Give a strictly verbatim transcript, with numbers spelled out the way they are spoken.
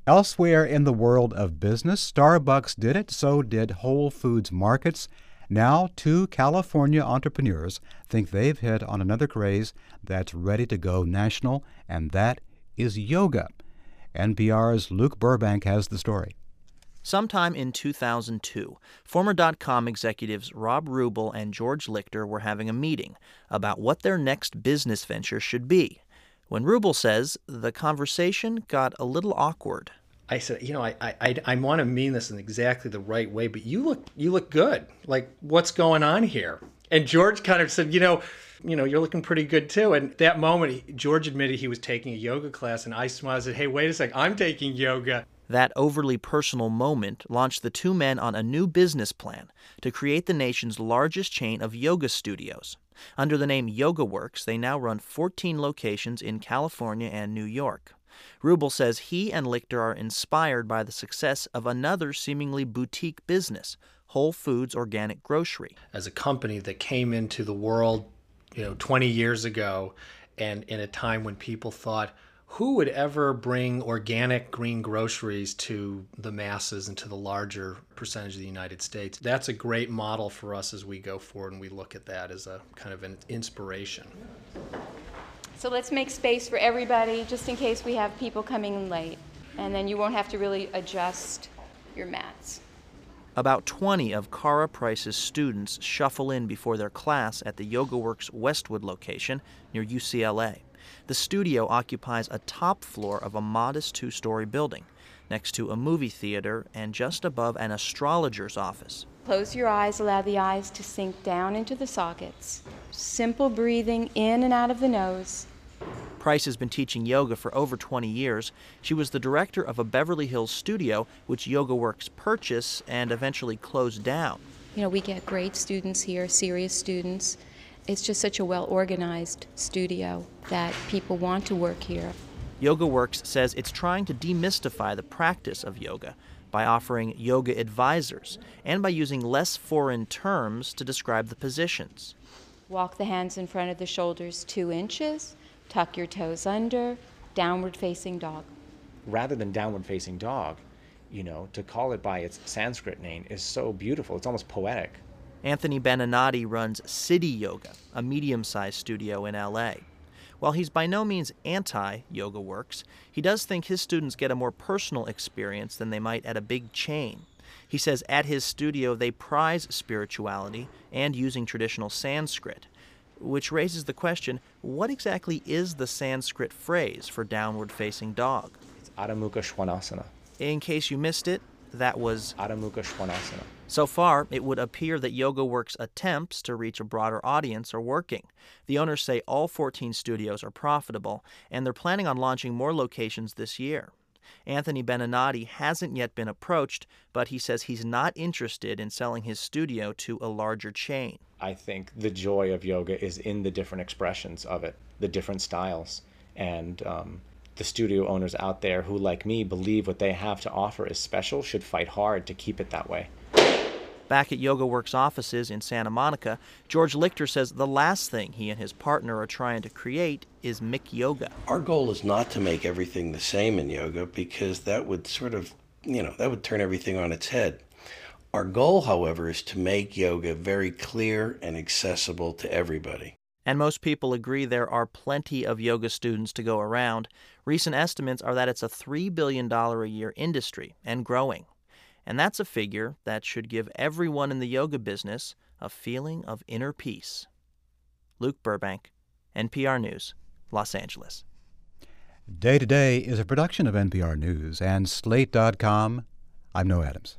Elsewhere in the world of business, Starbucks did it, so did Whole Foods Markets. Now, two California entrepreneurs think they've hit on another craze that's ready to go national, and that is yoga. N P R's Luke Burbank has the story. Sometime in two thousand two, former dot-com executives Rob Rubel and George Lichter were having a meeting about what their next business venture should be. When Rubel says the conversation got a little awkward. I said, you know, I I, I want to mean this in exactly the right way, but you look you look good. Like, what's going on here? And George kind of said, you know, you know, you're looking pretty good too. And that moment, George admitted he was taking a yoga class, and I smiled and said, hey, wait a sec, I'm taking yoga. That overly personal moment launched the two men on a new business plan to create the nation's largest chain of yoga studios. Under the name YogaWorks, they now run fourteen locations in California and New York. Rubel says he and Lichter are inspired by the success of another seemingly boutique business, Whole Foods Organic Grocery. As a company that came into the world, you know, twenty years ago, and in a time when people thought, who would ever bring organic green groceries to the masses and to the larger percentage of the United States? That's a great model for us as we go forward, and we look at that as a kind of an inspiration. So let's make space for everybody, just in case we have people coming in late. And then you won't have to really adjust your mats. About twenty of Cara Price's students shuffle in before their class at the YogaWorks Westwood location near U C L A. The studio occupies a top floor of a modest two-story building, next to a movie theater and just above an astrologer's office. Close your eyes, allow the eyes to sink down into the sockets. Simple breathing in and out of the nose. Price has been teaching yoga for over twenty years. She was the director of a Beverly Hills studio, which YogaWorks purchased and eventually closed down. You know, we get great students here, serious students. It's just such a well-organized studio that people want to work here. YogaWorks says it's trying to demystify the practice of yoga by offering yoga advisors and by using less foreign terms to describe the positions. Walk the hands in front of the shoulders two inches, tuck your toes under, downward facing dog. Rather than downward facing dog, you know, to call it by its Sanskrit name is so beautiful. It's almost poetic. Anthony Beninati runs City Yoga, a medium-sized studio in L A. While he's by no means anti-YogaWorks, he does think his students get a more personal experience than they might at a big chain. He says at his studio they prize spirituality and using traditional Sanskrit, which raises the question, what exactly is the Sanskrit phrase for downward-facing dog? It's Adho Mukha Svanasana. In case you missed it, that was Adho Mukha Svanasana. So far, it would appear that YogaWorks' attempts to reach a broader audience are working. The owners say all fourteen studios are profitable, and they're planning on launching more locations this year. Anthony Beninati hasn't yet been approached, but he says he's not interested in selling his studio to a larger chain. I think the joy of yoga is in the different expressions of it, the different styles. And um, the studio owners out there who, like me, believe what they have to offer is special should fight hard to keep it that way. Back at YogaWorks offices in Santa Monica, George Lichter says the last thing he and his partner are trying to create is McYoga. Our goal is not to make everything the same in yoga because that would sort of, you know, that would turn everything on its head. Our goal, however, is to make yoga very clear and accessible to everybody. And most people agree there are plenty of yoga students to go around. Recent estimates are that it's a three billion dollars a year industry and growing. And that's a figure that should give everyone in the yoga business a feeling of inner peace. Luke Burbank, N P R News, Los Angeles. Day to Day is a production of N P R News and Slate dot com. I'm Noah Adams.